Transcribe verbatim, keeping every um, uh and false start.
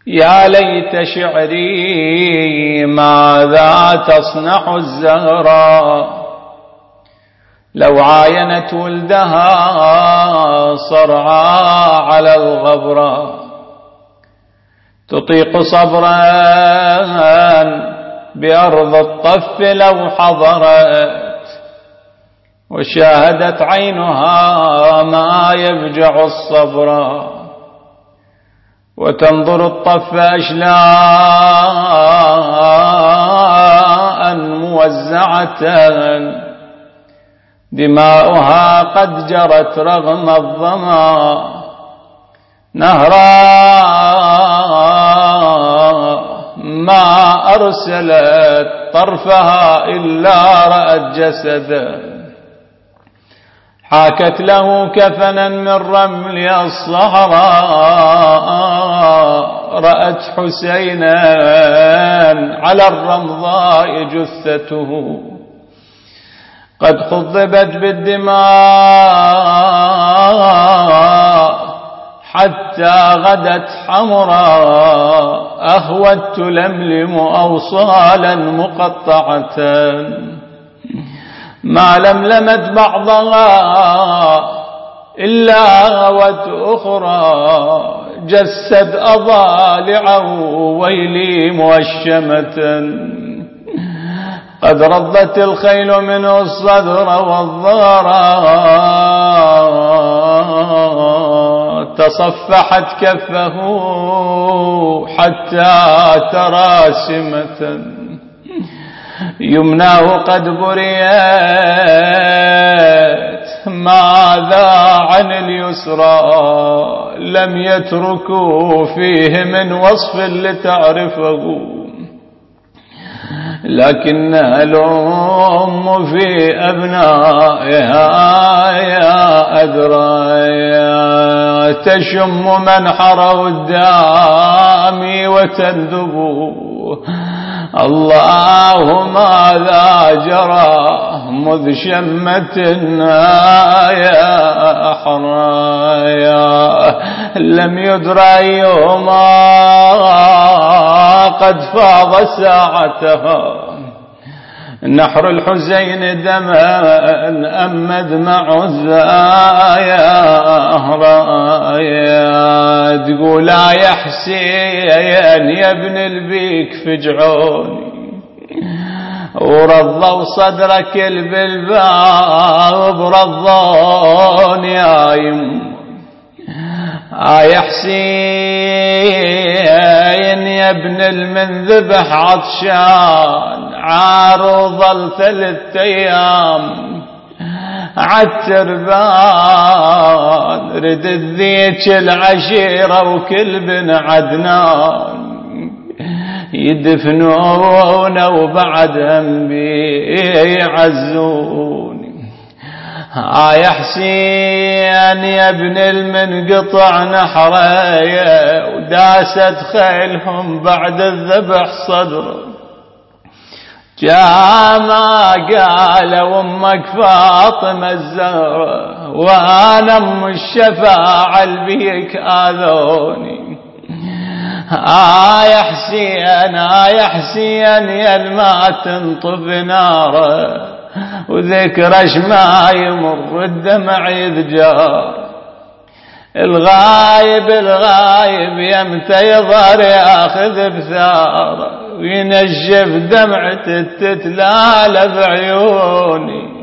يا ليت شعري ماذا تصنع الزهراء لو عاينت ولدها صرعى على الغبرة، تطيق صبرا بأرض الطف لو حضرت، وشاهدت عينها ما يفجع الصبر، وتنظر الطف أشلاء موزعة دماؤها قد جرت رغم الظما، نهرا ما أرسلت طرفها إلا رأت جسدا، حاكت له كفنا من رمل الصحراء، رأت حسينا على الرمضاء جثته قد خضبت بالدماء حتى غدت حمراء، أهوت تلملم أوصالا مقطعة ما لملمت بعضها إلا غوت أخرى، جسد أضالعه ويلي موشمة، قد رضت الخيل منه الصدر والضرى، تصفحت كفه حتى ترى سمة، يمناه قد بريت ماذا عن اليسرى، لم يتركوا فيه من وصف لتعرفه، لكن الأم في أبنائها يا أدرى، تشم منحر الدام وتندب، الله ماذا جرى مذ شمتنا يا أحرايا، لم يدرى يوما قد فاض ساعتها، نحر الحزين دما أما دمع الزايا أهرايا، تقول يا حسين يا ابن البيك فجعوني، ورضوا صدرك بالباب رضون يا يم، يا حسين يا ابن المنذبح عطشان، عارض ثلاث ايام عالتربان، رد ذيك العشيرة وكل بن عدنان يدفنونه وبعدهم بيعزوني، يا حسين يا ابن المنقطع نحرية، وداست خيلهم بعد الذبح صدره، جاما قالوا امك فاطمة الزهرة وانا ام الشفاعة البيك آذوني، آه يا حسين آه يا حسين يا الما تنطف ناره، وذكرش ما يمر الدمع يذجار، الغايب الغايب يمتى يظهر ياخذ بثاره، وينجف دمعة تتلال بعيوني،